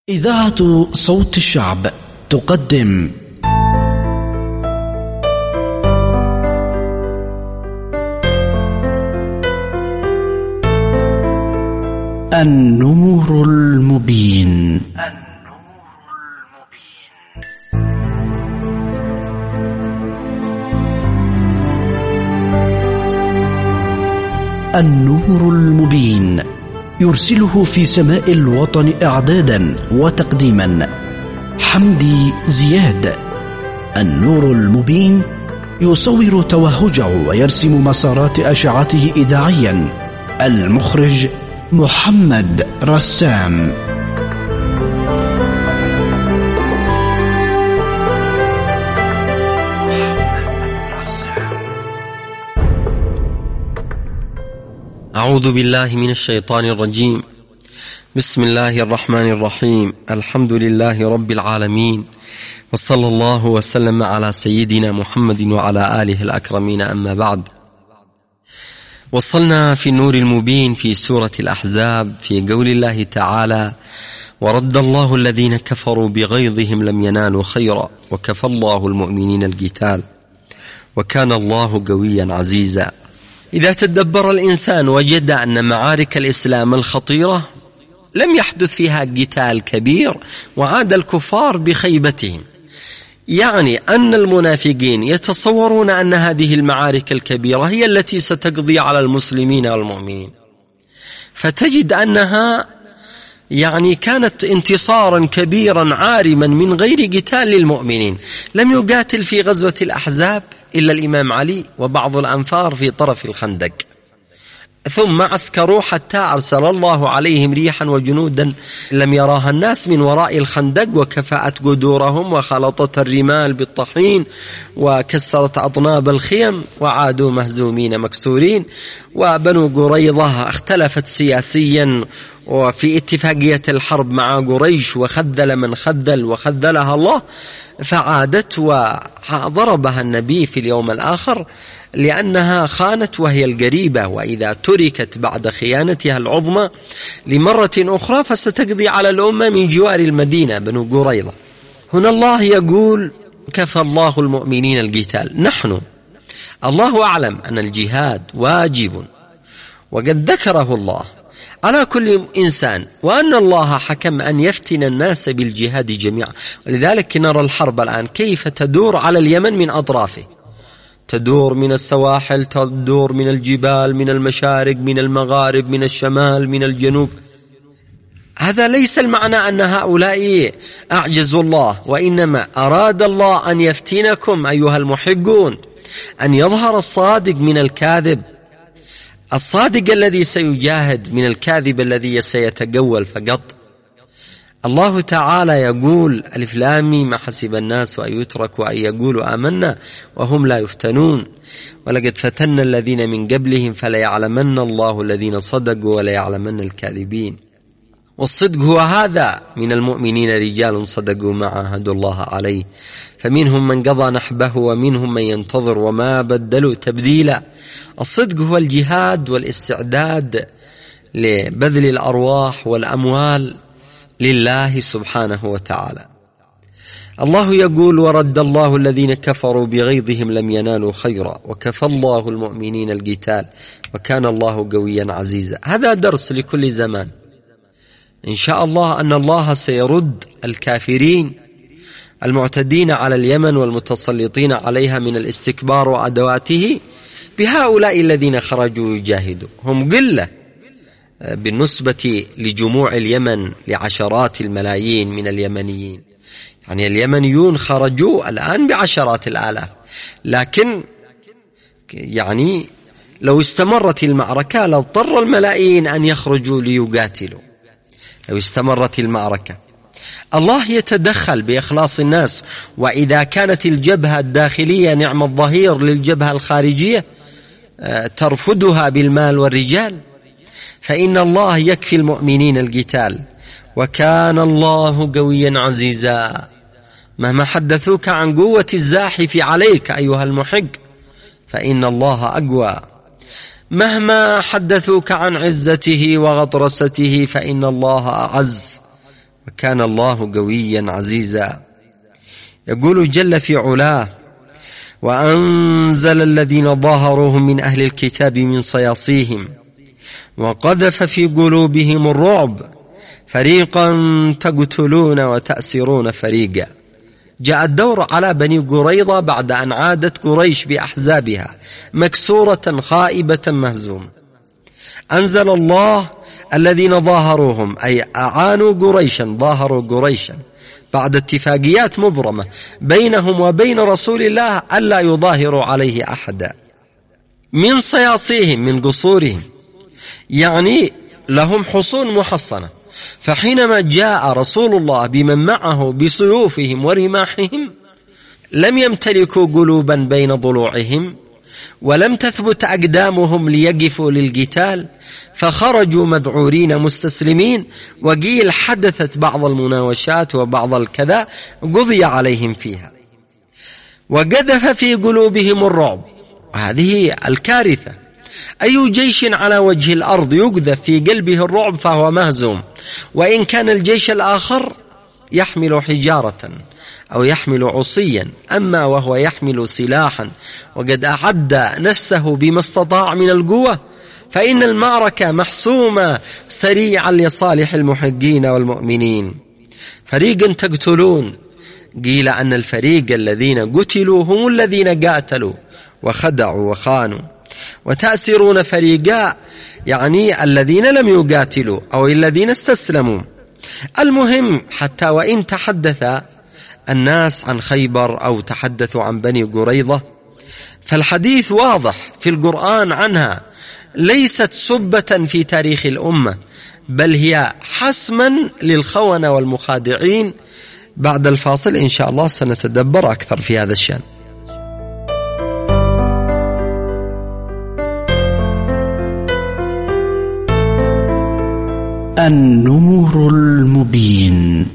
إذاعة صوت الشعب تقدم النور المبين. النور المبين يرسله في سماء الوطن إعدادا وتقديما حمدي زياد. النور المبين يصور توهجه ويرسم مسارات أشعته إذاعيا. المخرج محمد رسام. أعوذ بالله من الشيطان الرجيم. بسم الله الرحمن الرحيم. الحمد لله رب العالمين، وصلى الله وسلم على سيدنا محمد وعلى آله الأكرمين. أما بعد، وصلنا في النور المبين في سورة الأحزاب في قول الله تعالى: ورد الله الذين كفروا بغيظهم لم ينالوا خيرا وكفى الله المؤمنين القتال وكان الله قويا عزيزا. إذا تدبر الإنسان وجد أن معارك الإسلام الخطيرة لم يحدث فيها قتال كبير وعاد الكفار بخيبتهم، يعني أن المنافقين يتصورون أن هذه المعارك الكبيرة هي التي ستقضي على المسلمين والمؤمنين، فتجد أنها كانت انتصارا كبيرا عارما من غير قتال للمؤمنين. لم يقاتل في غزوة الأحزاب إلا الإمام علي وبعض الأنفار في طرف الخندق، ثم عسكروا حتى أرسل الله عليهم ريحا وجنودا لم يراها الناس من وراء الخندق، وكفأت قدورهم وخلطت الرمال بالطحين وكسرت أطناب الخيم وعادوا مهزومين مكسورين. وبنو قريظة اختلفت سياسيا وفي اتفاقية الحرب مع قريش، وخذل من خذل وخذلها الله، فعادت وضربها النبي في اليوم الآخر لأنها خانت وهي القريبة، وإذا تركت بعد خيانتها العظمى لمرة أخرى فستقضي على الأمة من جوار المدينة بنو قريظة. هنا الله يقول: كفى الله المؤمنين القتال. نحن الله أعلم أن الجهاد واجب وقد ذكره الله على كل إنسان، وأن الله حكم أن يفتن الناس بالجهاد جميعا. ولذلك نرى الحرب الآن كيف تدور على اليمن من أطرافه، تدور من السواحل، تدور من الجبال، من المشارق، من المغارب، من الشمال، من الجنوب. هذا ليس المعنى أن هؤلاء أعجزوا الله، وإنما أراد الله أن يفتنكم أيها المحقون، أن يظهر الصادق من الكاذب، الصادق الذي سيجاهد من الكاذب الذي سيتجول فقط. الله تعالى يقول: ألف لام ميم ما حسب الناس أن يتركوا أن يقولوا آمنا وهم لا يفتنون ولقد فتنا الذين من قبلهم فليعلمن الله الذين صدقوا وليعلمن الكاذبين. والصدق هو هذا: من المؤمنين رجال صدقوا ما عاهدوا الله عليه فمنهم من قضى نحبه ومنهم من ينتظر وما بدلوا تبديلا. الصدق هو الجهاد والاستعداد لبذل الأرواح والأموال لله سبحانه وتعالى. الله يقول: ورد الله الذين كفروا بغيظهم لم ينالوا خيرا وكفى الله المؤمنين القتال وكان الله قويا عزيزا. هذا درس لكل زمان. إن شاء الله أن الله سيرد الكافرين المعتدين على اليمن والمتسلطين عليها من الاستكبار وأدواته بهؤلاء الذين خرجوا يجاهدوا. هم قلة بالنسبة لجموع اليمن لعشرات الملايين من اليمنيين، اليمنيون خرجوا الآن بعشرات الآلاف، لكن لو استمرت المعركة لاضطر الملايين أن يخرجوا ليقاتلوا. لو استمرت المعركة الله يتدخل بإخلاص الناس، وإذا كانت الجبهة الداخلية نعم الظهير للجبهة الخارجية ترفدها بالمال والرجال، فإن الله يكفي المؤمنين القتال وكان الله قويا عزيزا. مهما حدثوك عن قوة الزاحف عليك أيها المحق فإن الله أقوى، مهما حدثوك عن عزته وغطرسته فإن الله أعز وكان الله قويا عزيزا. يقول جل في علاه: وأنزل الذين ظاهروهم من أهل الكتاب من صياصيهم وقذف في قلوبهم الرعب فريقا تقتلون وتأسرون فريقا. جاء الدور على بني قريظة بعد أن عادت قريش بأحزابها مكسورة خائبة مهزومة. أنزل الله الذين ظاهروهم، أي أعانوا قريشا، ظاهروا قريشا بعد اتفاقيات مبرمة بينهم وبين رسول الله ألا يظاهروا عليه أحدا، من صياصيهم، من قصورهم، يعني لهم حصون محصنة. فحينما جاء رسول الله بمن معه بسيوفهم ورماحهم لم يمتلكوا قلوبا بين ضلوعهم ولم تثبت أقدامهم ليقفوا للقتال، فخرجوا مذعورين مستسلمين، وقيل حدثت بعض المناوشات وبعض الكذا قضي عليهم فيها. وقذف في قلوبهم الرعب، هذه الكارثة. أي جيش على وجه الأرض يقذف في قلبه الرعب فهو مهزوم، وإن كان الجيش الآخر يحمل حجارة أو يحمل عصيا، أما وهو يحمل سلاحا وقد أعد نفسه بما استطاع من القوة فإن المعركة محسومة سريعا لصالح المحقين والمؤمنين. فريقا تقتلون، قيل أن الفريق الذين قتلوا هم الذين قاتلوا وخدعوا وخانوا. وتأسرون فريقا، يعني الذين لم يقاتلوا أو الذين استسلموا. المهم، حتى وإن تحدث الناس عن خيبر أو تحدثوا عن بني قريظة فالحديث واضح في القرآن عنها، ليست سبة في تاريخ الأمة، بل هي حسما للخونة والمخادعين. بعد الفاصل إن شاء الله سنتدبر أكثر في هذا الشأن. النور المبين.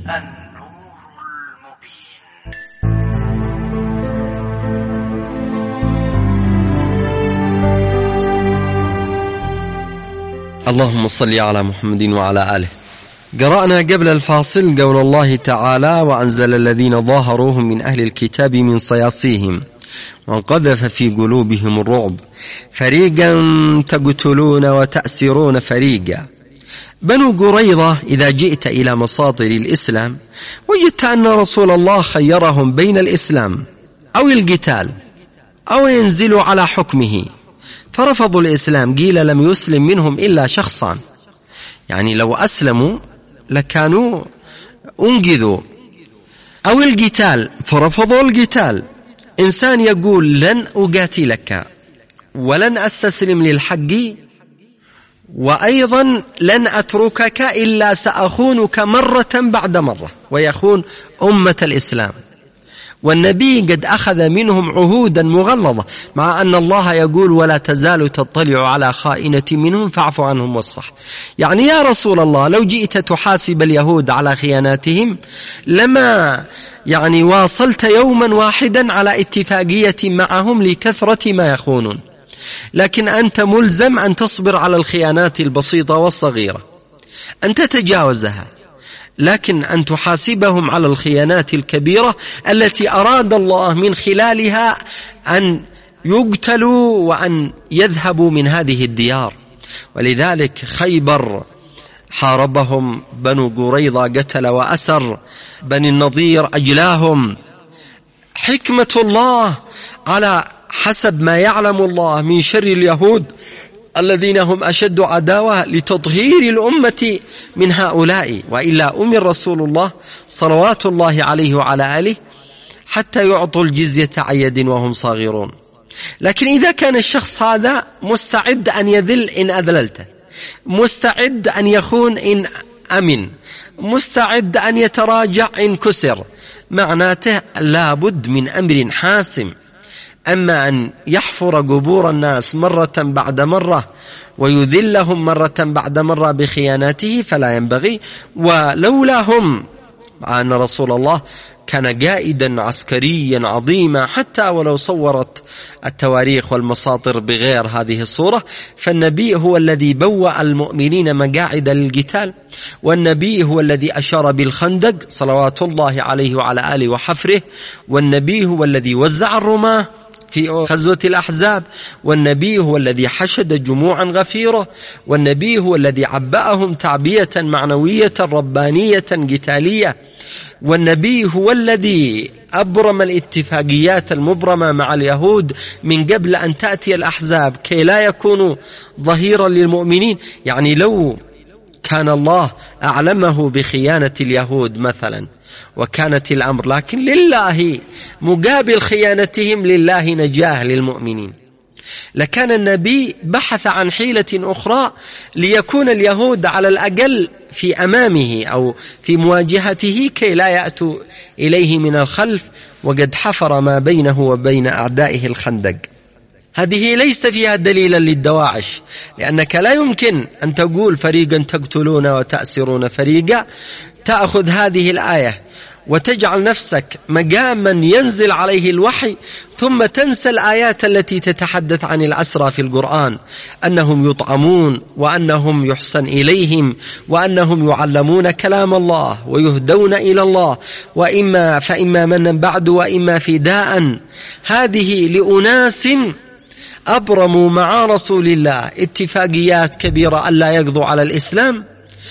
اللهم صل على محمد وعلى آله. قرأنا قبل الفاصل قول الله تعالى: وأنزل الذين ظاهروهم من أهل الكتاب من صياصيهم وقذف في قلوبهم الرعب فريقا تقتلون وتأسرون فريقا. بنو قريظة إذا جئت إلى مصادر الإسلام وجدت أن رسول الله خيرهم بين الإسلام أو القتال أو ينزلوا على حكمه، فرفضوا الإسلام. قيل لم يسلم منهم إلا شخصان، يعني لو أسلموا لكانوا أنقذوا. أو القتال، فرفضوا القتال. إنسان يقول لن أقاتلك ولن أستسلم للحق، وأيضا لن أتركك إلا سأخونك مرة بعد مرة، ويخون أمة الإسلام. والنبي قد أخذ منهم عهودا مغلظة، مع أن الله يقول: ولا تزال تطلع على خائنة منهم فاعف عنهم واصفح. يعني يا رسول الله لو جئت تحاسب اليهود على خياناتهم لما واصلت يوما واحدا على اتفاقية معهم لكثرة ما يخونون، لكن أنت ملزم أن تصبر على الخيانات البسيطة والصغيرة، أن تتجاوزها، لكن أن تحاسبهم على الخيانات الكبيرة التي أراد الله من خلالها أن يقتلوا وأن يذهبوا من هذه الديار. ولذلك خيبر حاربهم بنو قريظة، قتل وأسر. بني النضير أجلاهم. حكمة الله على حسب ما يعلم الله من شر اليهود الذين هم أشد عداوة لتطهير الأمة من هؤلاء، وإلا أمر رسول الله صلوات الله عليه وعلى آله حتى يعطوا الجزية عن يد وهم صاغرون. لكن إذا كان الشخص هذا مستعد أن يذل إن أذللته، مستعد أن يخون إن أمن، مستعد أن يتراجع إن كسر، معناته لابد من أمر حاسم. أما أن يحفر قبور الناس مرة بعد مرة ويذلهم مرة بعد مرة بخياناته فلا ينبغي. ولولا هم مع أن رسول الله كان قائدا عسكريا عظيما، حتى ولو صورت التواريخ والمساطر بغير هذه الصورة، فالنبي هو الذي بوأ المؤمنين مقاعد للقتال، والنبي هو الذي أشار بالخندق صلوات الله عليه وعلى آله وحفره، والنبي هو الذي وزع الرماة في غزوة الأحزاب، والنبي هو الذي حشد جموعا غفيرة، والنبي هو الذي عبأهم تعبية معنوية ربانية قتالية، والنبي هو الذي أبرم الاتفاقيات المبرمة مع اليهود من قبل أن تأتي الأحزاب كي لا يكونوا ظهيرا للمؤمنين. يعني لو كان الله أعلمه بخيانة اليهود مثلا وكانت الأمر، لكن لله مقابل خيانتهم لله نجاه للمؤمنين، لكان النبي بحث عن حيلة أخرى ليكون اليهود على الأقل في أمامه أو في مواجهته كي لا يأتوا إليه من الخلف، وقد حفر ما بينه وبين أعدائه الخندق. هذه ليس فيها دليلا للدواعش، لأنك لا يمكن أن تقول فريقا تقتلون وتأسرون فريقا، تأخذ هذه الآية وتجعل نفسك مقاما ينزل عليه الوحي، ثم تنسى الآيات التي تتحدث عن الأسرى في القرآن، أنهم يطعمون وأنهم يحسن إليهم وأنهم يعلمون كلام الله ويهدون إلى الله، فإما منا بعد وإما فداء. هذه لأناس أبرموا مع رسول الله اتفاقيات كبيرة ألا يقضوا على الإسلام،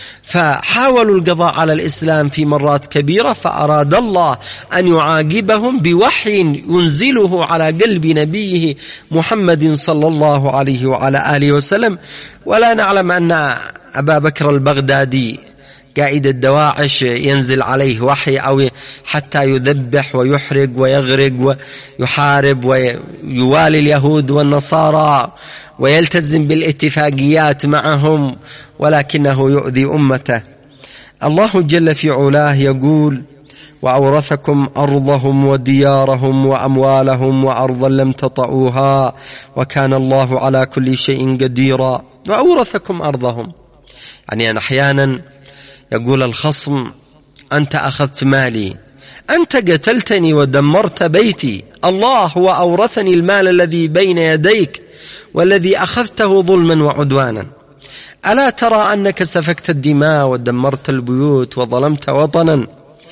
فحاولوا القضاء على الإسلام في مرات كبيرة، فأراد الله أن يعاقبهم بوحي ينزله على قلب نبيه محمد صلى الله عليه وعلى آله وسلم. ولا نعلم أن أبا بكر البغدادي قائد الدواعش ينزل عليه وحي أو حتى يذبح ويحرق ويغرق ويحارب ويوالي اليهود والنصارى ويلتزم بالاتفاقيات معهم، ولكنه يؤذي أمته. الله جل في علاه يقول: وأورثكم أرضهم وديارهم وأموالهم وأرضا لم تطئوها وكان الله على كل شيء قديرا. وأورثكم أرضهم، يعني أنا أحيانا يقول الخصم: أنت أخذت مالي، أنت قتلتني ودمرت بيتي، الله هو أورثني المال الذي بين يديك والذي أخذته ظلما وعدوانا. ألا ترى أنك سفكت الدماء ودمرت البيوت وظلمت وطنا؟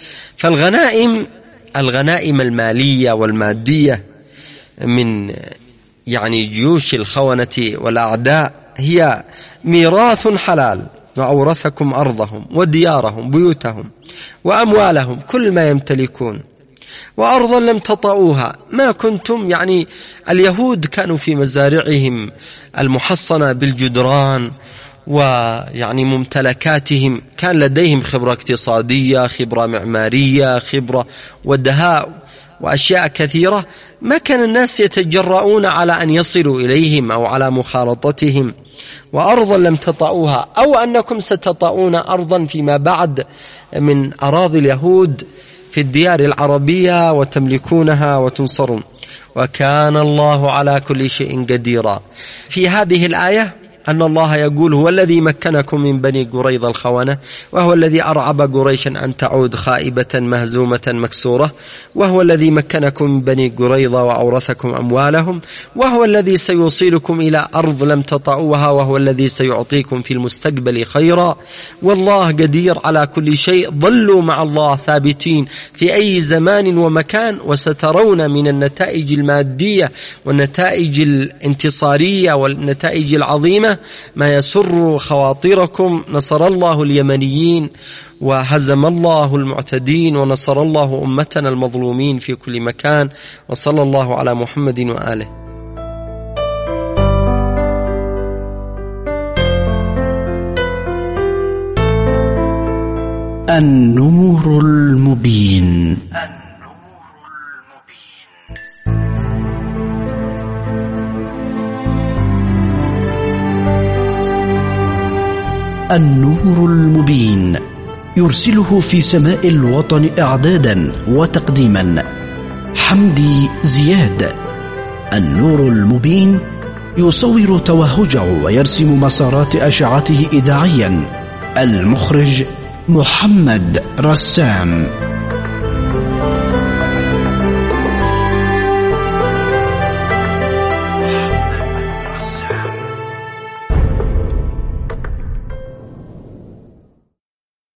فالغنائم المالية والمادية من جيوش الخونة والأعداء هي ميراث حلال. وأورثكم أرضهم وديارهم بيوتهم وأموالهم، كل ما يمتلكون، وأرضا لم تطئوها، ما كنتم اليهود كانوا في مزارعهم المحصنة بالجدران ممتلكاتهم كان لديهم خبرة اقتصادية، خبرة معمارية، خبرة ودهاء وأشياء كثيرة، ما كان الناس يتجرؤون على أن يصلوا إليهم أو على مخالطتهم. وأرضا لم تطئوها، أو أنكم ستطئون أرضا فيما بعد من أراضي اليهود في الديار العربية وتملكونها وتنصرون، وكان الله على كل شيء قديرا. في هذه الآية أن الله يقول: هو الذي مكنكم من بني قريظة الخونة، وهو الذي أرعب قريشا أن تعود خائبة مهزومة مكسورة، وهو الذي مكنكم من بني قريظة وأورثكم أموالهم، وهو الذي سيوصلكم إلى أرض لم تطئوها، وهو الذي سيعطيكم في المستقبل خيرا، والله قدير على كل شيء. ظلوا مع الله ثابتين في أي زمان ومكان، وسترون من النتائج المادية والنتائج الانتصارية والنتائج العظيمة ما يسر خواطركم. نصر الله اليمنيين وهزم الله المعتدين، ونصر الله أمتنا المظلومين في كل مكان، وصلى الله على محمد وآله. النور المبين. النور المبين يرسله في سماء الوطن إعدادا وتقديما حمدي زياد. النور المبين يصور توهجه ويرسم مسارات أشعته إذاعيا. المخرج محمد رسام.